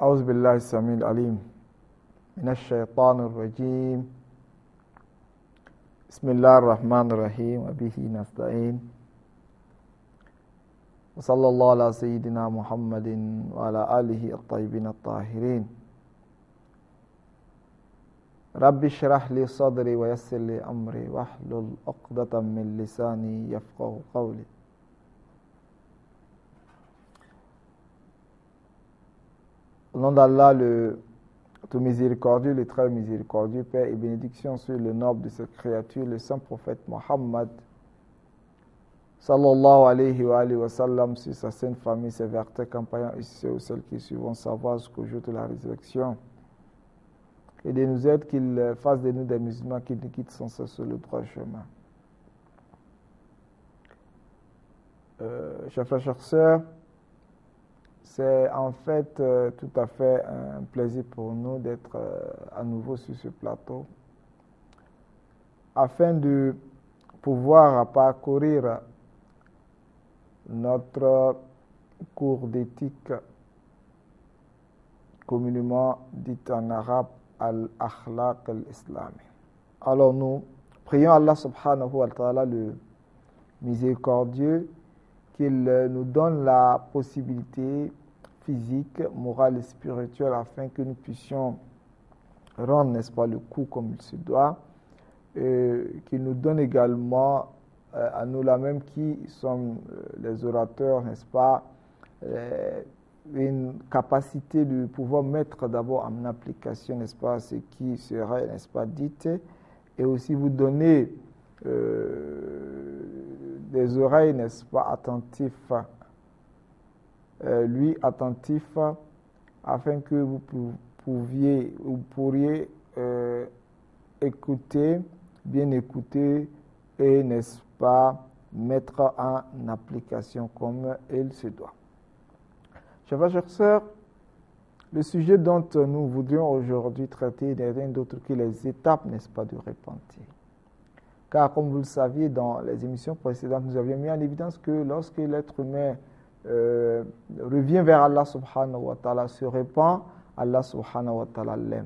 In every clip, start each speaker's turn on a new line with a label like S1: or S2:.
S1: أعوذ بالله السميع العليم من الشيطان الرجيم بسم الله الرحمن الرحيم وبه نستعين وصلى الله على سيدنا محمد وعلى آله الطيبين الطاهرين رب اشرح لي صدري ويسر لي أمري واحلل عقدة من لساني يفقهوا قولي. Au nom d'Allah, le tout miséricordieux, le très miséricordieux, Père et bénédiction sur le noble de cette créature, le saint prophète Mohammed, sallallahu alayhi wa sallam, sur sa sainte famille, ses vertus, compagnons et celles qui suivront sa voie jusqu'au jour de la résurrection. Et de nous aider qu'il fasse de nous des musulmans qui nous quittent sans cesse sur le droit chemin. Chers frères, chères sœurs, c'est en fait tout à fait un plaisir pour nous d'être à nouveau sur ce plateau afin de pouvoir parcourir notre cours d'éthique communément dit en arabe Al-Akhlaq al-Islami. Alors nous prions Allah subhanahu wa ta'ala, le miséricordieux, qu'il nous donne la possibilité physique, morale et spirituelle afin que nous puissions rendre, n'est-ce pas, le coup comme il se doit, qu'il nous donne également à nous là même qui sommes les orateurs, n'est-ce pas, une capacité de pouvoir mettre d'abord en application, n'est-ce pas, ce qui serait, n'est-ce pas, dit, et aussi vous donner des oreilles, n'est-ce pas, attentifs, lui attentif, afin que vous pourriez écouter, bien écouter et, n'est-ce pas, mettre en application comme il se doit. Chers frères, chères sœurs, le sujet dont nous voudrions aujourd'hui traiter n'est rien d'autre que les étapes, n'est-ce pas, du repentir. Car comme vous le saviez, dans les émissions précédentes, nous avions mis en évidence que lorsque l'être humain revient vers Allah subhanahu wa ta'ala, se répand, Allah subhanahu wa ta'ala l'aime.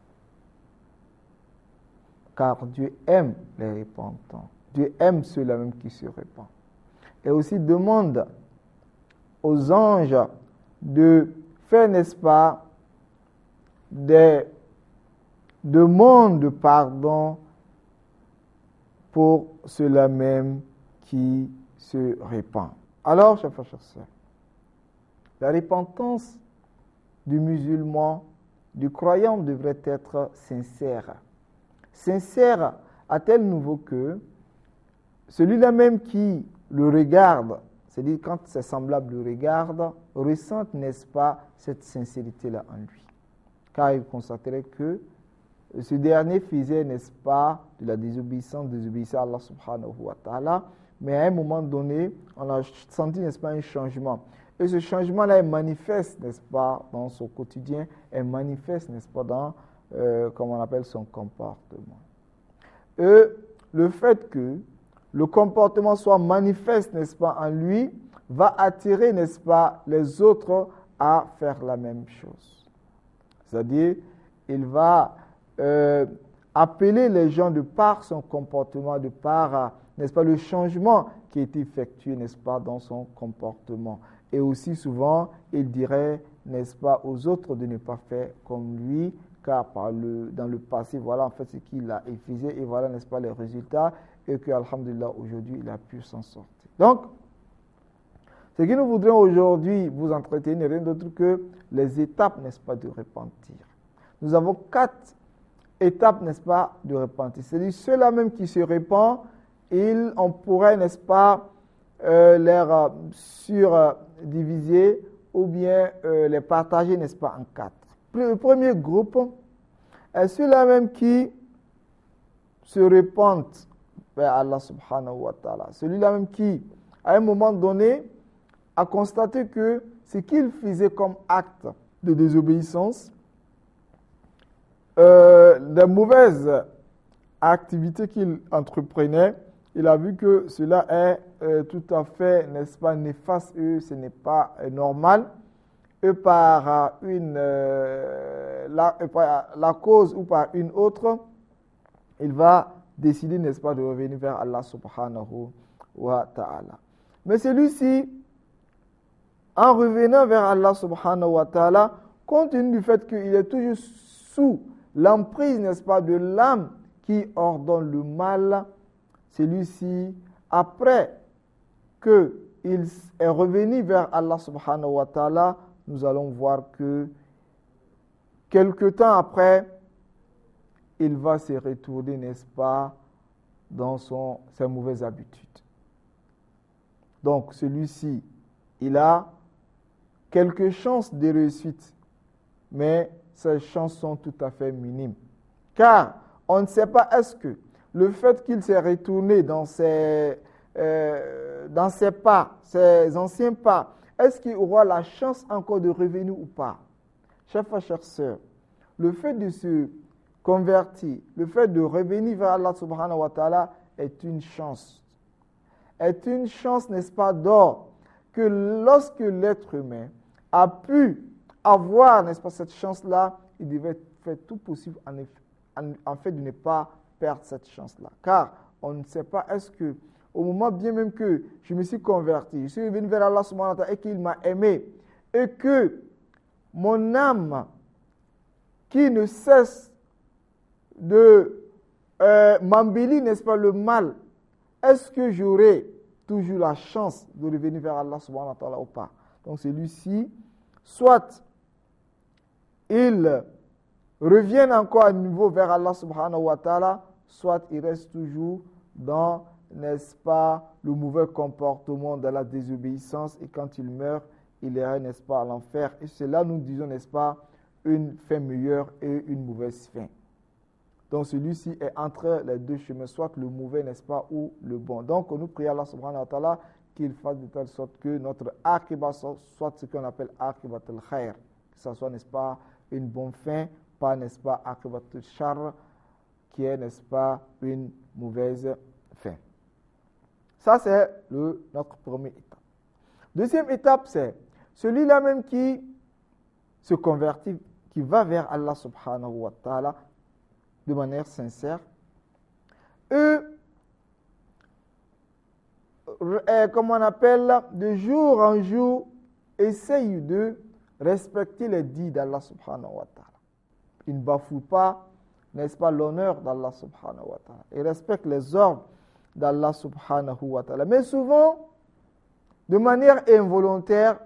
S1: Car Dieu aime les repentants. Dieu aime ceux-là même qui se répandent. Et aussi demande aux anges de faire, n'est-ce pas, des demandes de pardon pour ceux-là même qui se répandent. Alors, chers frères, chères sœurs, la repentance du musulman, du croyant devrait être sincère. Sincère à tel niveau que celui-là même qui le regarde, c'est-à-dire quand ses semblables le regardent, ressentent, n'est-ce pas, cette sincérité-là en lui. Car il constaterait que ce dernier faisait, n'est-ce pas, de la désobéissance à Allah subhanahu wa ta'ala, mais à un moment donné, on a senti, n'est-ce pas, un changement. Et ce changement-là est manifeste, n'est-ce pas, dans son quotidien, est manifeste, n'est-ce pas, dans, comme on appelle, son comportement. Et le fait que le comportement soit manifeste, n'est-ce pas, en lui, va attirer, n'est-ce pas, les autres à faire la même chose. C'est-à-dire, il va appeler les gens de par son comportement, de par, n'est-ce pas, le changement qui est effectué, n'est-ce pas, dans son comportement. Et aussi souvent, il dirait, n'est-ce pas, aux autres de ne pas faire comme lui, car dans le passé, voilà en fait ce qu'il a effectué, et voilà, n'est-ce pas, les résultats, et que, alhamdulillah, aujourd'hui, il a pu s'en sortir. Donc, ce que nous voudrions aujourd'hui vous entretenir n'est rien d'autre que les étapes, n'est-ce pas, de repentir. Nous avons 4 étapes, n'est-ce pas, de repentir. C'est-à-dire, ceux-là même qui se répandent, on pourrait, n'est-ce pas, les surdiviser ou bien les partager, n'est-ce pas, en 4. Le premier groupe est ceux-là même qui se répandent vers Allah subhanahu wa ta'ala. Celui-là même qui, à un moment donné, a constaté que ce qu'il faisait comme acte de désobéissance, les mauvaises activités qu'il entreprenait, il a vu que cela est tout à fait, n'est-ce pas, néfaste et ce n'est pas normal. et par la cause ou par une autre, il va décider, n'est-ce pas, de revenir vers Allah subhanahu wa ta'ala. Mais celui-ci, en revenant vers Allah subhanahu wa ta'ala, compte tenu du fait qu'il est toujours sous l'emprise, n'est-ce pas, de l'âme qui ordonne le mal, celui-ci, après qu'il est revenu vers Allah subhanahu wa ta'ala, nous allons voir que quelque temps après, il va se retourner, n'est-ce pas, dans ses mauvaises habitudes. Donc, celui-ci, il a quelques chances de réussite, mais ces chances sont tout à fait minimes. Car on ne sait pas, est-ce que le fait qu'il s'est retourné dans ses pas, ses anciens pas, est-ce qu'il aura la chance encore de revenir ou pas? Chers frères, chères sœurs, le fait de se convertir, le fait de revenir vers Allah subhanahu wa ta'ala est une chance. Est une chance, n'est-ce pas, d'or, que lorsque l'être humain a pu avoir, n'est-ce pas, cette chance-là, il devait faire tout possible en fait de ne pas perdre cette chance-là. Car on ne sait pas, est-ce que au moment bien même que je me suis converti, je suis venu vers Allah subhanahu wa ta'ala et qu'il m'a aimé, et que mon âme qui ne cesse de m'embellir, n'est-ce pas, le mal, est-ce que j'aurai toujours la chance de revenir vers Allah subhanahu wa ta'ala ou pas? Donc celui-ci, soit il revient encore à nouveau vers Allah subhanahu wa ta'ala, soit il reste toujours dans, n'est-ce pas, le mauvais comportement de la désobéissance, et quand il meurt, il ira, n'est-ce pas, à l'enfer. Et cela, nous disons, n'est-ce pas, une fin meilleure et une mauvaise fin. Donc celui-ci est entre les deux chemins, soit le mauvais, n'est-ce pas, ou le bon. Donc nous prions Allah subhanahu wa ta'ala qu'il fasse de telle sorte que notre aqiba soit ce qu'on appelle aqibat al-khair, que ce soit, n'est-ce pas, une bonne fin, pas, n'est-ce pas, aqibat al-shar, qui est, n'est-ce pas, une mauvaise fin. Ça, c'est notre première étape. Deuxième étape, c'est celui-là même qui se convertit, qui va vers Allah subhanahu wa ta'ala de manière sincère. Comme on appelle, de jour en jour, essaye de respecter les dits d'Allah subhanahu wa ta'ala. Il ne bafoue pas, n'est-ce pas, l'honneur d'Allah subhanahu wa ta'ala. Il respecte les ordres d'Allah subhanahu wa ta'ala. Mais souvent, de manière involontaire,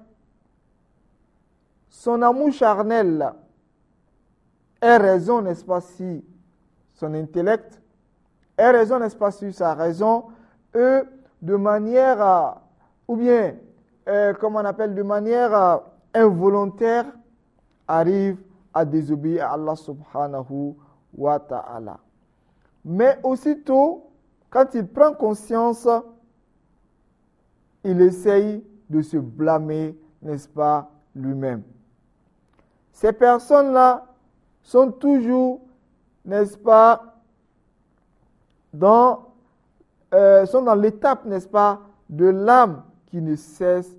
S1: son amour charnel est raison, n'est-ce pas, si son intellect est raison, n'est-ce pas, sur sa raison, et de manière, ou bien, comme on appelle, de manière involontaire, arrive à désobéir à Allah subhanahu wa ta'ala. Mais aussitôt, quand il prend conscience, il essaye de se blâmer, n'est-ce pas, lui-même. Ces personnes-là sont toujours, n'est-ce pas, sont dans l'étape, n'est-ce pas, de l'âme qui ne cesse,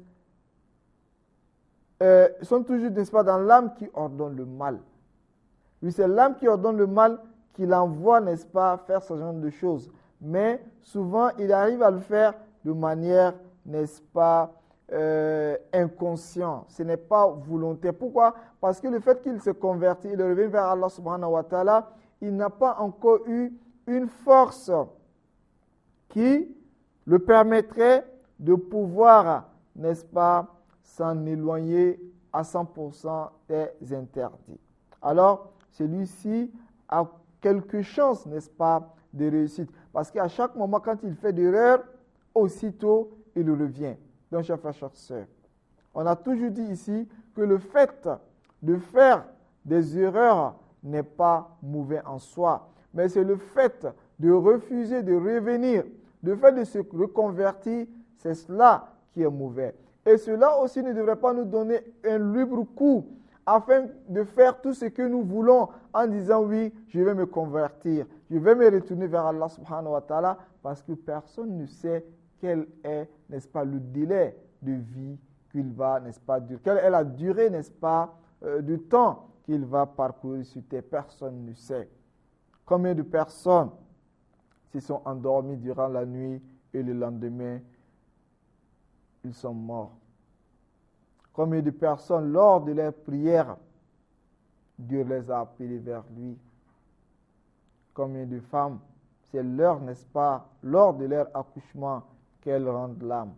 S1: sont toujours, n'est-ce pas, dans l'âme qui ordonne le mal. Oui, c'est l'âme qui ordonne le mal qui l'envoie, n'est-ce pas, faire ce genre de choses. Mais souvent, il arrive à le faire de manière, n'est-ce pas, inconscient. Ce n'est pas volontaire. Pourquoi? Parce que le fait qu'il se convertit, il revient vers Allah subhanahu wa ta'ala, il n'a pas encore eu une force qui le permettrait de pouvoir, n'est-ce pas, s'en éloigner à 100% des interdits. Alors, celui-ci a quelques chances, n'est-ce pas, de réussite. Parce qu'à chaque moment, quand il fait des erreurs, aussitôt, il revient. Donc, chers frères, chères sœurs, on a toujours dit ici que le fait de faire des erreurs n'est pas mauvais en soi. Mais c'est le fait de refuser de revenir, le fait de se reconvertir, c'est cela qui est mauvais. Et cela aussi ne devrait pas nous donner un libre cours afin de faire tout ce que nous voulons en disant oui, je vais me convertir, je vais me retourner vers Allah subhanahu wa ta'ala, parce que personne ne sait quel est, n'est-ce pas, le délai de vie qu'il va, n'est-ce pas, durer? Quelle est la durée, n'est-ce pas, du temps qu'il va parcourir sur terre? Personne ne sait. Combien de personnes se sont endormies durant la nuit et le lendemain, ils sont morts? Combien de personnes, lors de leur prière, Dieu les a appelés vers lui? Combien de femmes, c'est l'heure, n'est-ce pas, lors de leur accouchement, qu'elles rendent l'âme?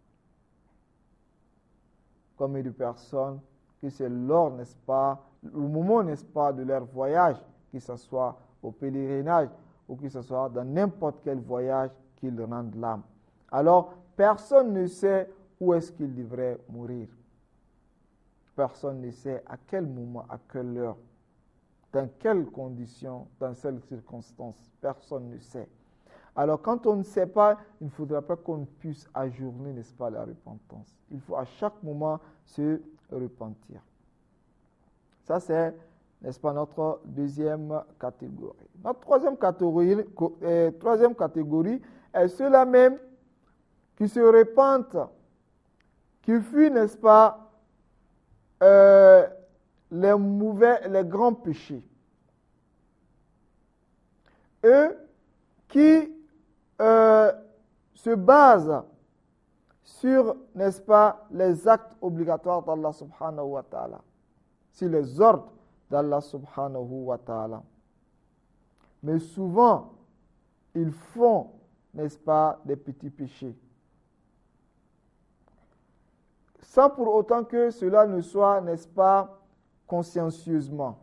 S1: Combien de personnes que c'est lors, n'est-ce pas, au moment, n'est-ce pas, de leur voyage, que ce soit au pèlerinage ou que ce soit dans n'importe quel voyage, qu'ils rendent l'âme. Alors, personne ne sait où est-ce qu'il devrait mourir. Personne ne sait à quel moment, à quelle heure, dans quelles conditions, dans quelles circonstances. Personne ne sait. Alors, quand on ne sait pas, il ne faudra pas qu'on puisse ajourner, n'est-ce pas, la repentance. Il faut à chaque moment se repentir. Ça, c'est, n'est-ce pas, notre deuxième catégorie. Notre troisième catégorie est ceux-là même qui se repentent, qui fuient, n'est-ce pas, les grands péchés. Eux qui se basent sur, n'est-ce pas, les actes obligatoires d'Allah subhanahu wa ta'ala, sur les ordres d'Allah subhanahu wa ta'ala. Mais souvent, ils font, n'est-ce pas, des petits péchés. Sans pour autant que cela ne soit, n'est-ce pas, consciencieusement.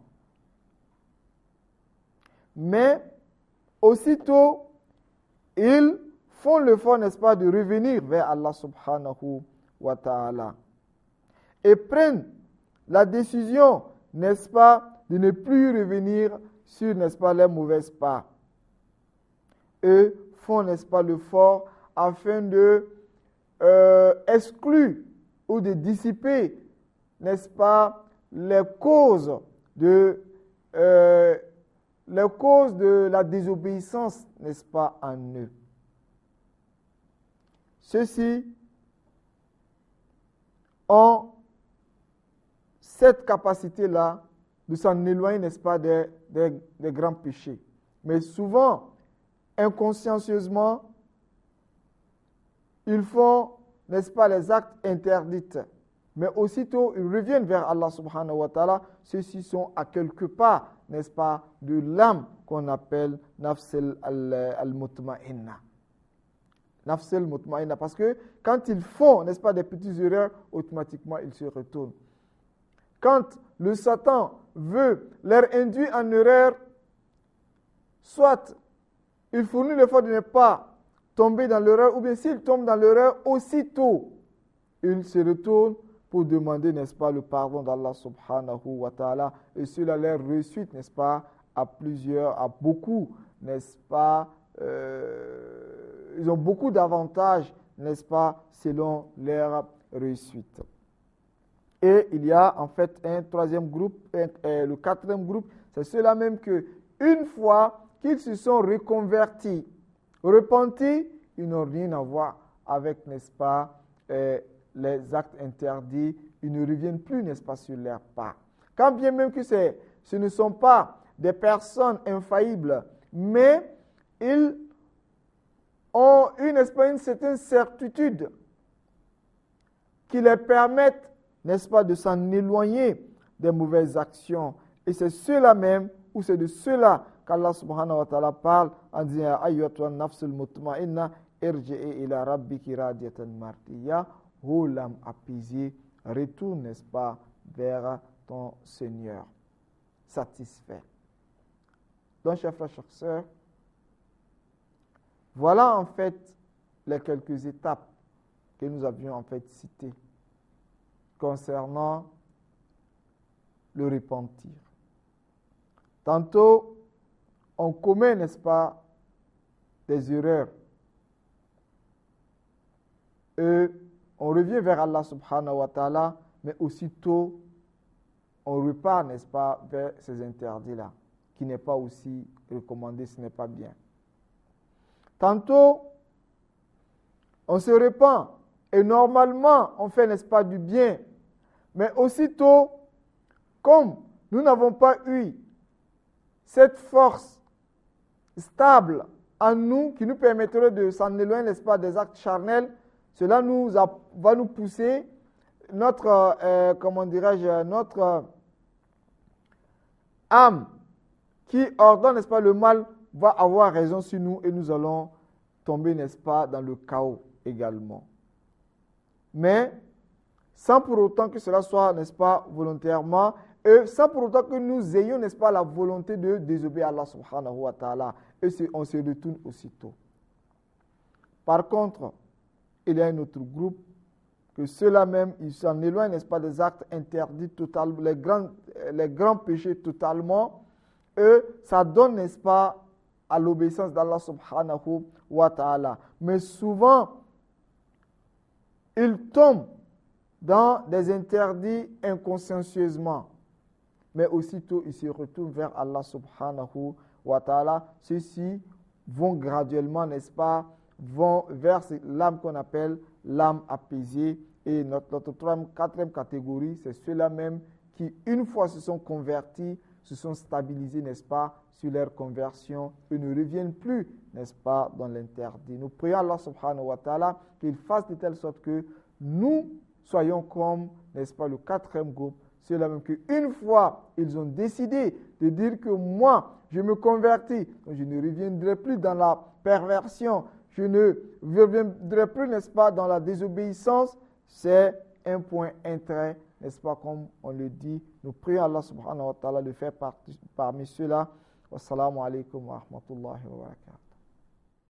S1: Mais aussitôt, ils font l'effort, n'est-ce pas, de revenir vers Allah subhanahu wa ta'ala et prennent la décision, n'est-ce pas, de ne plus revenir sur, n'est-ce pas, les mauvaises pas. Eux font, n'est-ce pas, l'effort afin de exclure ou de dissiper, n'est-ce pas, les causes de la désobéissance, n'est-ce pas, en eux. Ceux-ci ont cette capacité-là de s'en éloigner, n'est-ce pas, des grands péchés. Mais souvent, inconsciencieusement, ils font, n'est-ce pas, les actes interdits. Mais aussitôt, ils reviennent vers Allah subhanahu wa ta'ala. Ceux-ci sont à quelque part, n'est-ce pas, de l'âme qu'on appelle nafs al-mutma'inna. Nafs al-mutma'inna. Parce que quand ils font, n'est-ce pas, des petites erreurs, automatiquement, ils se retournent. Quand le Satan veut leur induire en erreur, soit il fournit l'effort de ne pas tomber dans l'erreur, ou bien s'il tombe dans l'erreur, aussitôt, il se retourne pour demander, n'est-ce pas, le pardon d'Allah subhanahu wa ta'ala. Et cela leur réussit, n'est-ce pas, à beaucoup, n'est-ce pas, ils ont beaucoup d'avantages, n'est-ce pas, selon leur réussite. Et il y a en fait un troisième groupe, le quatrième groupe, c'est ceux-là même que, une fois qu'ils se sont reconvertis, repentis, ils n'ont rien à voir avec, n'est-ce pas, les actes interdits, ils ne reviennent plus, n'est-ce pas, sur leurs pas. Quand bien même que ce ne sont pas des personnes infaillibles, mais ils ont une certaine certitude qui les permettent, n'est-ce pas, de s'en éloigner des mauvaises actions. Et c'est ceux-là même, ou c'est de ceux-là qu'Allah subhanahu wa ta'ala parle en disant ayyatuha nafsul mutma'inna irji'i ila rabbiki radiyatan mardiya, ô l'âme apaisée, retourne, n'est-ce pas, vers ton Seigneur, satisfait. Donc, chers frères, chères sœurs, voilà en fait les quelques étapes que nous avions en fait citées concernant le repentir. Tantôt, on commet, n'est-ce pas, des erreurs. Et on revient vers Allah subhanahu wa ta'ala, mais aussitôt, on repart, n'est-ce pas, vers ces interdits-là, qui n'est pas aussi recommandé, ce n'est pas bien. Tantôt, on se repent Et normalement, on fait, n'est-ce pas, du bien. Mais aussitôt, comme nous n'avons pas eu cette force stable en nous qui nous permettrait de s'en éloigner, n'est-ce pas, des actes charnels, cela va nous pousser, notre âme qui ordonne, n'est-ce pas, le mal, va avoir raison sur nous et nous allons tomber, n'est-ce pas, dans le chaos également. Mais sans pour autant que cela soit, n'est-ce pas, volontairement, et sans pour autant que nous ayons, n'est-ce pas, la volonté de désobéir à Allah subhanahu wa ta'ala. Et on se retourne aussitôt. Par contre, il y a un autre groupe que ceux-là même, ils s'en éloignent, n'est-ce pas, des actes interdits totalement, les grands péchés totalement. Eux, ça donne, n'est-ce pas, à l'obéissance d'Allah subhanahu wa ta'ala. Mais souvent, ils tombent dans des interdits inconsciencieusement. Mais aussitôt, ils se retournent vers Allah subhanahu wa ta'ala. Ceux-ci vont graduellement, n'est-ce pas, vont vers l'âme qu'on appelle l'âme apaisée. Et notre quatrième catégorie, c'est ceux-là même qui, une fois se sont convertis, se sont stabilisés, n'est-ce pas, sur leur conversion et ne reviennent plus, n'est-ce pas, dans l'interdit. Nous prions Allah subhanahu wa ta'ala qu'il fasse de telle sorte que nous soyons comme, n'est-ce pas, le quatrième groupe, ceux-là même qu'une fois ils ont décidé de dire que moi, je me convertis, donc je ne reviendrai plus dans la perversion, je ne reviendrai plus, n'est-ce pas, dans la désobéissance, c'est un point, un trait, n'est-ce pas, comme on le dit. Nous prions Allah subhanahu wa ta'ala de faire parmi ceux-là. Wassalamu alaikum wa rahmatullahi wa barakatuh.